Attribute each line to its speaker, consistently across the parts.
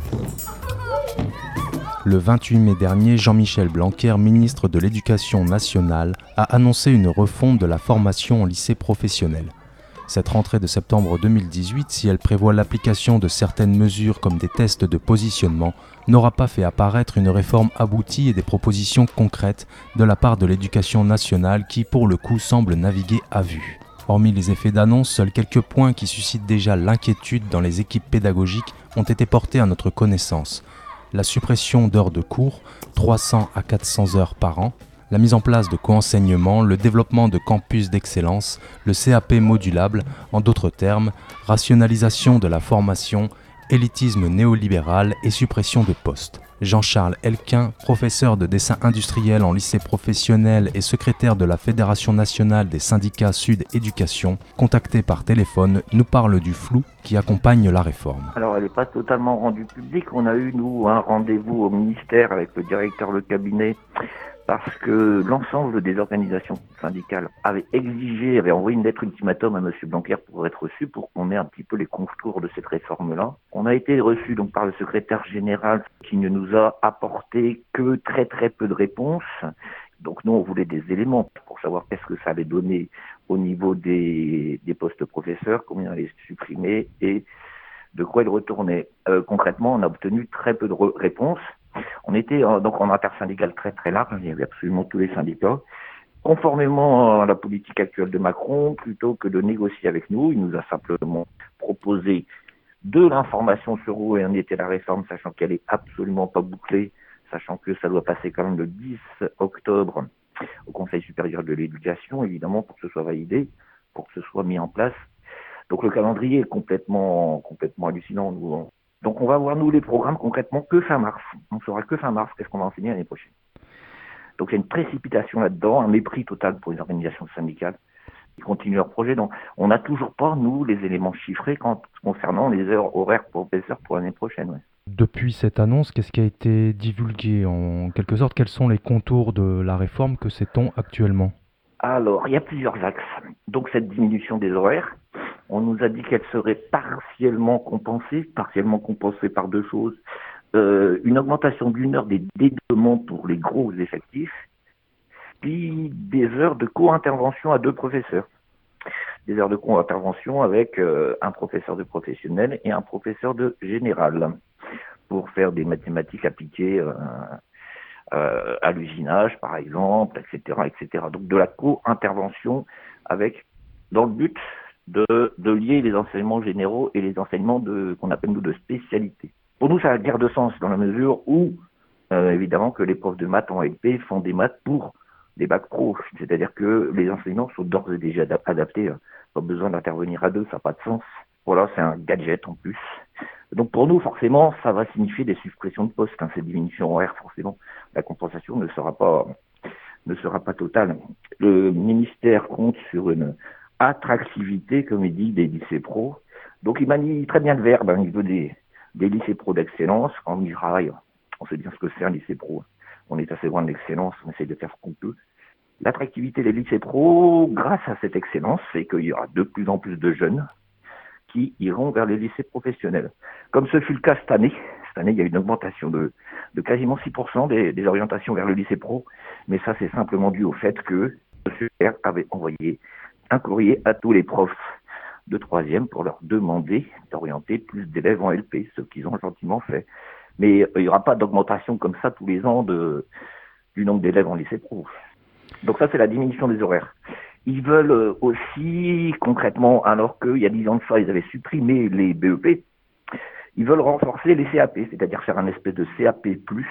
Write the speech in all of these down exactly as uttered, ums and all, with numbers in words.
Speaker 1: Le vingt-huit mai dernier, Jean-Michel Blanquer, ministre de l'Éducation nationale, a annoncé une refonte de la formation en lycée professionnel. Cette rentrée de septembre deux mille dix-huit, si elle prévoit l'application de certaines mesures comme des tests de positionnement, n'aura pas fait apparaître une réforme aboutie et des propositions concrètes de la part de l'Éducation nationale qui, pour le coup, semble naviguer à vue. Hormis les effets d'annonce, seuls quelques points qui suscitent déjà l'inquiétude dans les équipes pédagogiques ont été portés à notre connaissance. La suppression d'heures de cours, trois cents à quatre cents heures par an, la mise en place de co-enseignement, le développement de campus d'excellence, le C A P modulable, en d'autres termes, rationalisation de la formation, élitisme néolibéral et suppression de postes. Jean-Charles Elquin, professeur de dessin industriel en lycée professionnel et secrétaire de la Fédération nationale des syndicats Sud Éducation, contacté par téléphone, nous parle du flou qui accompagne la réforme.
Speaker 2: Alors elle n'est pas totalement rendue publique. On a eu, nous, un rendez-vous au ministère avec le directeur de cabinet parce que l'ensemble des organisations syndicales avaient exigé, avaient envoyé une lettre ultimatum à M. Blanquer pour être reçu, pour qu'on ait un petit peu les contours de cette réforme-là. On a été reçu donc par le secrétaire général qui ne nous a apporté que très très peu de réponses. Donc nous, on voulait des éléments pour savoir qu'est-ce que ça allait donner au niveau des, des postes professeurs, combien allait se supprimer et de quoi il retournait. Euh, concrètement, on a obtenu très peu de re- réponses. On était euh, donc en intersyndical très très large, il y avait absolument tous les syndicats. Conformément à la politique actuelle de Macron, plutôt que de négocier avec nous, il nous a simplement proposé de l'information sur où en était la réforme, sachant qu'elle est absolument pas bouclée, sachant que ça doit passer quand même le dix octobre au Conseil supérieur de l'éducation, évidemment, pour que ce soit validé, pour que ce soit mis en place. Donc le calendrier est complètement, complètement hallucinant. Nous. Donc on va voir, nous, les programmes concrètement que fin mars. On saura que fin mars qu'est-ce qu'on va enseigner l'année prochaine. Donc il y a une précipitation là-dedans, un mépris total pour les organisations syndicales qui continuent leur projet. Donc on n'a toujours pas, nous, les éléments chiffrés quand, concernant les heures horaires professeurs pour l'année prochaine. Ouais.
Speaker 1: Depuis cette annonce, qu'est-ce qui a été divulgué en quelque sorte? Quels sont les contours de la réforme? Que sait-on actuellement?
Speaker 2: Alors, il y a plusieurs axes. Donc cette diminution des horaires, on nous a dit qu'elle serait partiellement compensée, partiellement compensée par deux choses. Euh, une augmentation d'une heure des dédoublements pour les gros effectifs, puis des heures de co-intervention à deux professeurs. Des heures de co-intervention avec euh, un professeur de professionnel et un professeur de général pour faire des mathématiques appliquées euh, euh, à l'usinage, par exemple, et cetera, et cetera. Donc de la co-intervention avec, dans le but de, de lier les enseignements généraux et les enseignements de, qu'on appelle nous de spécialité. Pour nous, ça a guère de sens dans la mesure où, euh, évidemment, que les profs de maths en L P font des maths pour des bacs pro. C'est-à-dire que les enseignants sont d'ores et déjà adaptés. Pas besoin d'intervenir à deux, ça n'a pas de sens. Voilà, c'est un gadget en plus. Donc pour nous, forcément, ça va signifier des suppressions de postes. Hein, ces diminutions horaires, forcément, la compensation ne sera pas ne sera pas totale. Le ministère compte sur une attractivité, comme il dit, des lycées pro. Donc il manie très bien le verbe. Hein, il veut des des lycées pro d'excellence. Quand on y travaille, on sait bien ce que c'est un lycée pro. On est assez loin de l'excellence, on essaie de faire ce qu'on peut. L'attractivité des lycées pro, grâce à cette excellence, c'est qu'il y aura de plus en plus de jeunes qui iront vers les lycées professionnels. Comme ce fut le cas cette année. Cette année, il y a eu une augmentation de, de quasiment six pour cent des, des orientations vers le lycée pro. Mais ça, c'est simplement dû au fait que M. R avait envoyé un courrier à tous les profs de troisième pour leur demander d'orienter plus d'élèves en L P, ce qu'ils ont gentiment fait. Mais il n'y aura pas d'augmentation comme ça tous les ans de, du nombre d'élèves en lycée pro. Donc ça, c'est la diminution des horaires. Ils veulent aussi, concrètement, alors qu'il y a dix ans de ça, ils avaient supprimé les B E P, ils veulent renforcer les C A P, c'est-à-dire faire un espèce de C A P plus,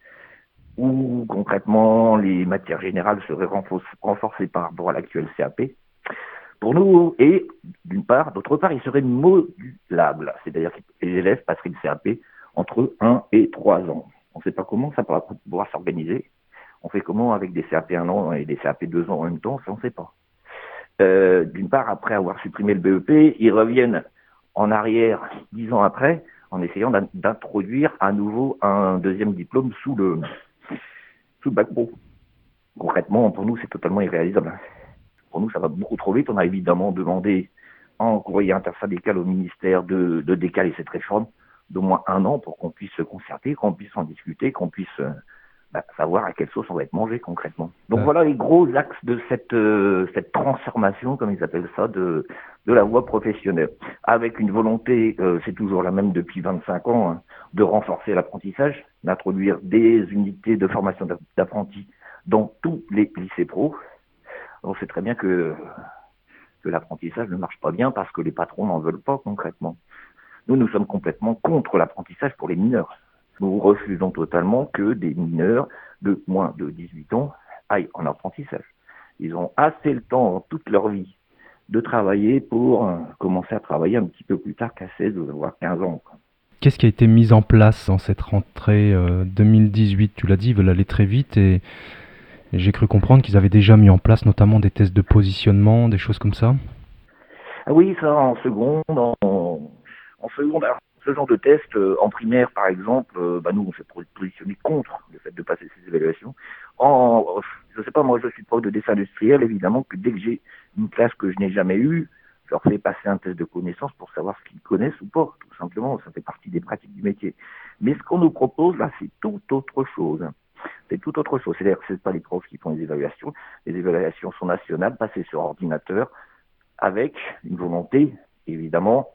Speaker 2: où concrètement les matières générales seraient renforcées par rapport à l'actuel C A P. Pour nous, et d'une part, d'autre part, ils seraient modulables, c'est-à-dire que les élèves passeraient le C A P entre un et trois ans. On ne sait pas comment ça pourra pouvoir s'organiser. On fait comment avec des C A P un an et des C A P deux ans en même temps, ça on ne sait pas. Euh, d'une part, après avoir supprimé le B E P, ils reviennent en arrière dix ans après en essayant d'introduire à nouveau un deuxième diplôme sous le, sous le bac pro. Concrètement, pour nous, c'est totalement irréalisable. Pour nous, ça va beaucoup trop vite. On a évidemment demandé en courrier intersyndical au ministère de, de décaler cette réforme. d'au moins un an pour qu'on puisse se concerter, qu'on puisse en discuter, qu'on puisse euh, bah, savoir à quelle sauce on va être mangé concrètement. Donc
Speaker 1: Euh,
Speaker 2: voilà les gros axes de cette euh, cette transformation, comme ils appellent ça, de de la voie professionnelle, avec une volonté, euh, c'est toujours la même depuis vingt-cinq ans, hein, de renforcer l'apprentissage, d'introduire des unités de formation d'apprentis dans tous les lycées pro. On sait très bien que que l'apprentissage ne marche pas bien parce que les patrons n'en veulent pas concrètement. Nous, nous sommes complètement contre l'apprentissage pour les mineurs. Nous refusons totalement que des mineurs de moins de dix-huit ans aillent en apprentissage. Ils ont assez le temps, toute leur vie, de travailler pour euh, commencer à travailler un petit peu plus tard qu'à seize ou voire quinze ans. Quoi.
Speaker 1: Qu'est-ce qui a été mis en place dans cette rentrée euh, deux mille dix-huit? Tu l'as dit, ils veulent aller très vite et, et j'ai cru comprendre qu'ils avaient déjà mis en place notamment des tests de positionnement, des choses comme ça.
Speaker 2: Ah oui, ça en seconde, en, en seconde. Alors, ce genre de test, euh, en primaire par exemple, euh, bah nous on s'est positionné contre le fait de passer ces évaluations. En, je sais pas, moi je suis prof de dessin industriel, évidemment que dès que j'ai une classe que je n'ai jamais eue, je leur fais passer un test de connaissance pour savoir ce qu'ils connaissent ou pas, tout simplement, ça fait partie des pratiques du métier. Mais ce qu'on nous propose là, c'est tout autre chose. C'est tout autre chose. C'est-à-dire que ce n'est pas les profs qui font les évaluations, les évaluations sont nationales, passées sur ordinateur, avec une volonté, évidemment,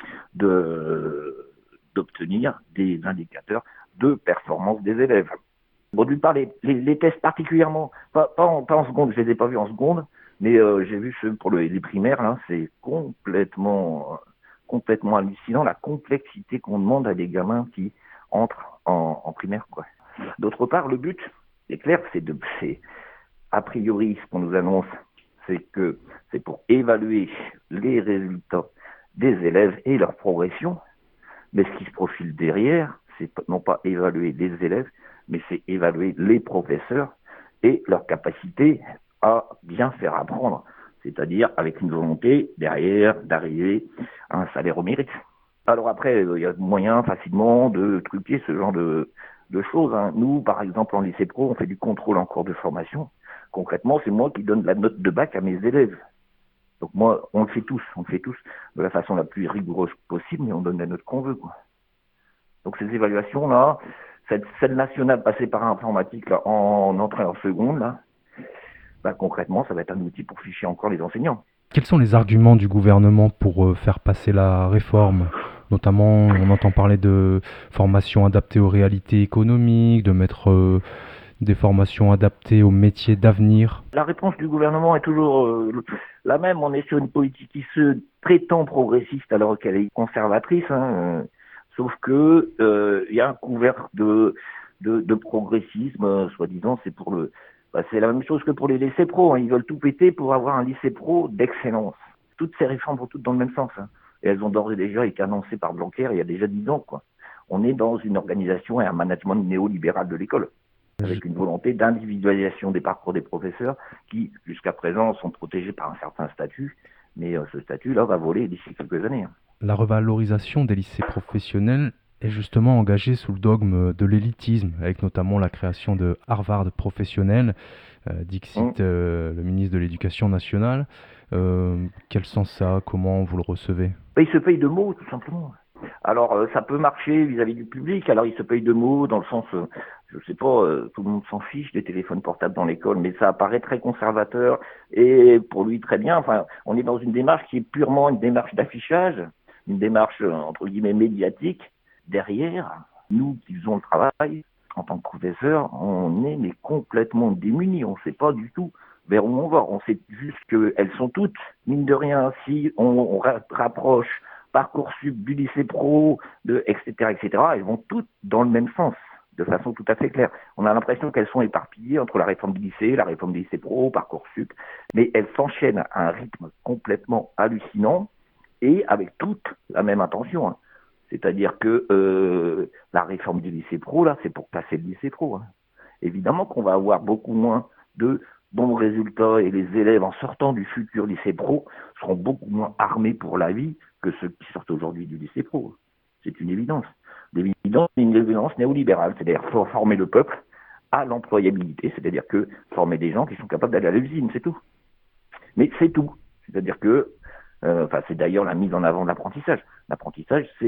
Speaker 2: de, d'obtenir des indicateurs de performance des élèves. Bon, d'une part, les, les, les tests particulièrement, pas, pas, en, pas en seconde, je les ai pas vus en seconde, mais euh, j'ai vu ceux pour le, les primaires, là, c'est complètement, complètement hallucinant, la complexité qu'on demande à des gamins qui entrent en, en primaire, quoi. D'autre part, le but, c'est clair, c'est de, c'est, a priori, ce qu'on nous annonce, c'est que c'est pour évaluer les résultats des élèves et leur progression, mais ce qui se profile derrière, c'est non pas évaluer les élèves, mais c'est évaluer les professeurs et leur capacité à bien faire apprendre, c'est-à-dire avec une volonté derrière d'arriver à un salaire au mérite. Alors après, il y a moyen facilement de truquer ce genre de, de choses. Hein. Nous, par exemple, en lycée pro, on fait du contrôle en cours de formation. Concrètement, c'est moi qui donne la note de bac à mes élèves. Donc moi, on le fait tous, on le fait tous de la façon la plus rigoureuse possible, mais on donne la note qu'on veut, quoi. Donc ces évaluations-là, cette celle nationale passée par informatique là, en entrée en seconde, là, bah, concrètement, ça va être un outil pour ficher encore les enseignants.
Speaker 1: Quels sont les arguments du gouvernement pour euh, faire passer la réforme? Notamment, on entend parler de formation adaptée aux réalités économiques, de mettre euh, des formations adaptées aux métiers d'avenir.
Speaker 2: La réponse du gouvernement est toujours euh, la même. On est sur une politique qui se prétend progressiste alors qu'elle est conservatrice. Hein, euh, sauf que il euh, y a un couvert de, de, de progressisme, euh, soi-disant, c'est pour le, bah, c'est la même chose que pour les lycées pro. Hein, ils veulent tout péter pour avoir un lycée pro d'excellence. Toutes ces réformes vont toutes dans le même sens. Hein, et elles ont d'ores et déjà été annoncées par Blanquer il y a déjà dix ans. Quoi. On est dans une organisation et un management néolibéral de l'école, avec une volonté d'individualisation des parcours des professeurs qui, jusqu'à présent, sont protégés par un certain statut, mais euh, ce statut-là va voler d'ici quelques années.
Speaker 1: La revalorisation des lycées professionnels est justement engagée sous le dogme de l'élitisme, avec notamment la création de Harvard professionnel, euh, dixit
Speaker 2: Mmh.
Speaker 1: euh, le ministre de l'Éducation nationale. Euh, quel sens ça a? Comment vous le recevez?
Speaker 2: Ben, il se paye de mots, tout simplement. Alors, euh, ça peut marcher vis-à-vis du public. Alors, il se paye de mots dans le sens, euh, je sais pas, euh, tout le monde s'en fiche des téléphones portables dans l'école, mais ça apparaît très conservateur et pour lui très bien. Enfin, on est dans une démarche qui est purement une démarche d'affichage, une démarche euh, entre guillemets médiatique. Derrière, nous qui faisons le travail en tant que professeurs, on est mais complètement démunis. On ne sait pas du tout vers où on va. On sait juste qu'elles sont toutes, mine de rien, si on, on rapproche Parcoursup, du lycée pro, de, et cetera, et cetera, elles vont toutes dans le même sens, de façon tout à fait claire. On a l'impression qu'elles sont éparpillées entre la réforme du lycée, la réforme du lycée pro, Parcoursup, mais elles s'enchaînent à un rythme complètement hallucinant et avec toute la même intention. Hein. C'est-à-dire que euh, la réforme du lycée pro, là, c'est pour passer le lycée pro. Hein. Évidemment qu'on va avoir beaucoup moins de bons résultats et les élèves en sortant du futur lycée pro seront beaucoup moins armés pour la vie que ceux qui sortent aujourd'hui du lycée pro. C'est une évidence. L'évidence, c'est une évidence néolibérale, c'est-à-dire faut former le peuple à l'employabilité, c'est-à-dire que former des gens qui sont capables d'aller à l'usine, c'est tout. Mais c'est tout. C'est-à-dire que, euh, enfin, c'est d'ailleurs la mise en avant de l'apprentissage. L'apprentissage, c'est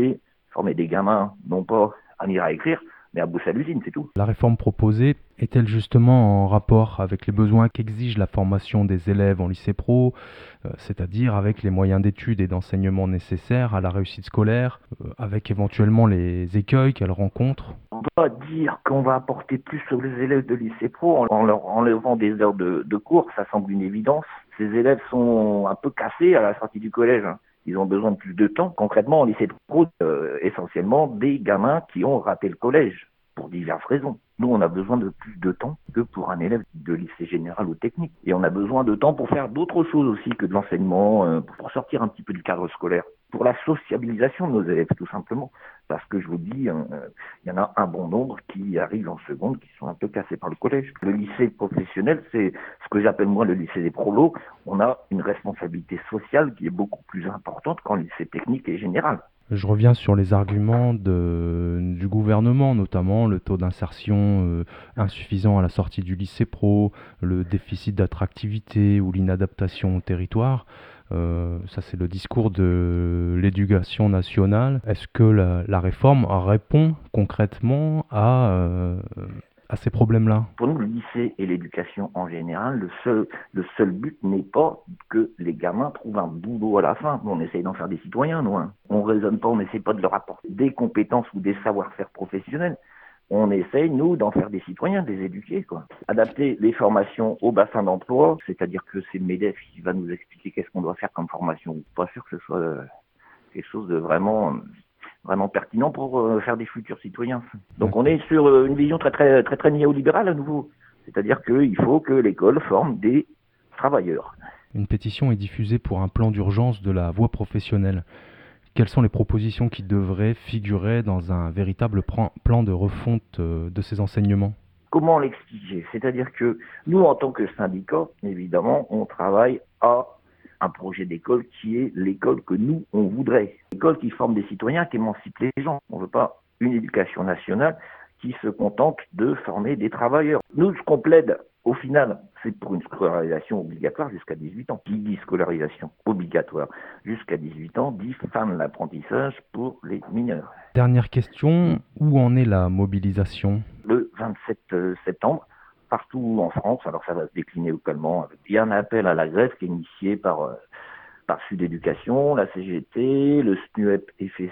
Speaker 2: former des gamins, non pas à lire à écrire, mais à bosser à l'usine, c'est tout.
Speaker 1: La réforme proposée est-elle justement en rapport avec les besoins qu'exige la formation des élèves en lycée pro, euh, c'est-à-dire avec les moyens d'études et d'enseignement nécessaires à la réussite scolaire, euh, avec éventuellement les écueils qu'elle rencontre?
Speaker 2: On ne peut pas dire qu'on va apporter plus sur les élèves de lycée pro en leur enlevant des heures de, de cours, ça semble une évidence. Ces élèves sont un peu cassés à la sortie du collège. Ils ont besoin de plus de temps. Concrètement, en lycée pro, euh, essentiellement des gamins qui ont raté le collège pour diverses raisons. Nous, on a besoin de plus de temps que pour un élève de lycée général ou technique. Et on a besoin de temps pour faire d'autres choses aussi que de l'enseignement, euh, pour sortir un petit peu du cadre scolaire, pour la sociabilisation de nos élèves, tout simplement. Parce que je vous dis, il euh, y en a un bon nombre qui arrivent en seconde, qui sont un peu cassés par le collège. Le lycée professionnel, c'est ce que j'appelle moi le lycée des prolos. On a une responsabilité sociale qui est beaucoup plus importante qu'en lycée technique et général.
Speaker 1: Je reviens sur les arguments de, du gouvernement, notamment le taux d'insertion euh, insuffisant à la sortie du lycée pro, le déficit d'attractivité ou l'inadaptation au territoire. Euh, ça, c'est le discours de l'éducation nationale. Est-ce que la, la réforme répond concrètement à... Euh, à ces problèmes-là?
Speaker 2: Pour nous, le lycée et l'éducation en général, le seul, le seul but n'est pas que les gamins trouvent un boulot à la fin. On essaye d'en faire des citoyens, nous. Hein. On ne raisonne pas, on n'essaie pas de leur apporter des compétences ou des savoir-faire professionnels. On essaye, nous, d'en faire des citoyens, de les éduquer, quoi. Adapter les formations au bassin d'emploi, c'est-à-dire que c'est MEDEF qui va nous expliquer qu'est-ce qu'on doit faire comme formation. Pas sûr que ce soit euh, quelque chose de vraiment... Euh, vraiment pertinent pour euh, faire des futurs citoyens. Donc on est sur euh, une vision très très très très néolibérale à nouveau. C'est-à-dire qu'il faut que l'école forme des travailleurs.
Speaker 1: Une pétition est diffusée pour un plan d'urgence de la voie professionnelle. Quelles sont les propositions qui devraient figurer dans un véritable plan de refonte euh, de ces enseignements?
Speaker 2: Comment l'expliquer? C'est-à-dire que nous, en tant que syndicat, évidemment, on travaille à un projet d'école qui est l'école que nous, on voudrait. L'école qui forme des citoyens, qui émancipe les gens. On ne veut pas une éducation nationale qui se contente de former des travailleurs. Nous, ce qu'on plaide, au final, c'est pour une scolarisation obligatoire jusqu'à dix-huit ans. Qui dit scolarisation obligatoire jusqu'à dix-huit ans dit fin de l'apprentissage pour les mineurs.
Speaker 1: Dernière question, où en est la mobilisation?
Speaker 2: Le vingt-sept septembre, partout en France, alors ça va se décliner localement. Il y a un appel à la grève qui est initié par, euh, par Sud Éducation, la C G T, le S N U E P F S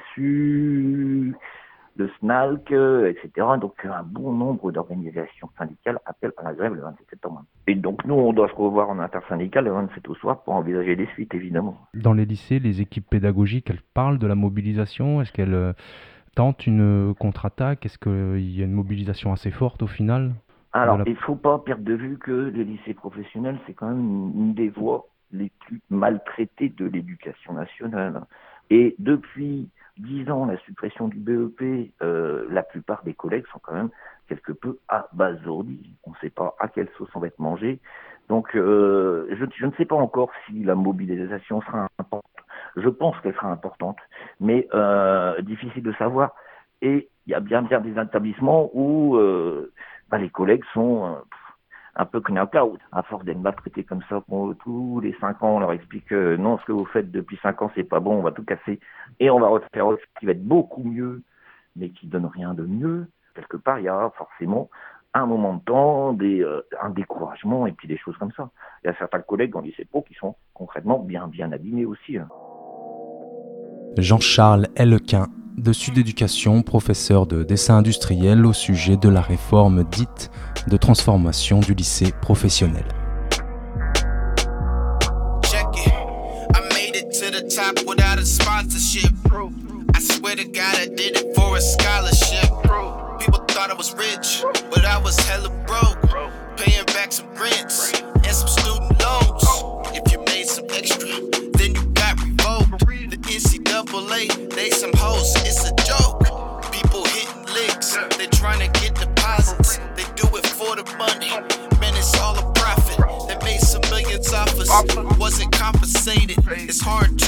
Speaker 2: U, le S N A L C, et cetera. Donc un bon nombre d'organisations syndicales appellent à la grève le vingt-sept septembre. Et donc nous, on doit se revoir en intersyndicale le vingt-sept au soir pour envisager les suites, évidemment.
Speaker 1: Dans les lycées, les équipes pédagogiques, elles parlent de la mobilisation? Est-ce qu'elles euh, tentent une contre-attaque? Est-ce qu'il y a une mobilisation assez forte au final?
Speaker 2: Alors,
Speaker 1: la...
Speaker 2: il ne faut pas perdre de vue que le lycée professionnel, c'est quand même une, une des voies les plus maltraitées de l'éducation nationale. Et depuis dix ans, la suppression du B E P, euh, la plupart des collègues sont quand même quelque peu abasourdis. On ne sait pas à quelle sauce on va être mangé. Donc, euh, je, je ne sais pas encore si la mobilisation sera importante. Je pense qu'elle sera importante, mais euh, difficile de savoir. Et il y a bien bien des établissements où euh, bah, les collègues sont euh, un peu knock-out. À force d'être maltraités comme ça, pour tous les cinq ans, on leur explique que non, ce que vous faites depuis cinq ans, c'est pas bon, on va tout casser. Et on va refaire autre chose qui va être beaucoup mieux, mais qui donne rien de mieux. Quelque part, il y a forcément un moment de temps, des, euh, un découragement et puis des choses comme ça. Il y a certains collègues en lycée pro qui sont concrètement bien, bien abîmés aussi. Hein.
Speaker 1: Jean-Charles Hellequin, de Sud Éducation, professeur de dessin industriel au sujet de la réforme dite de transformation du lycée professionnel.
Speaker 3: Check it. I made it to the top without a sponsorship. I swear to God I did it for a scholarship. People thought I was rich, but I was hella broke. Paying back some grants and some student loans. If you made some extra, then you got revoked. The N C double A, they some hoes, it's a joke. People hitting licks, they trying to get deposits. They do it for the money, man, it's all a profit. They made some millions off us, wasn't compensated. It's hard to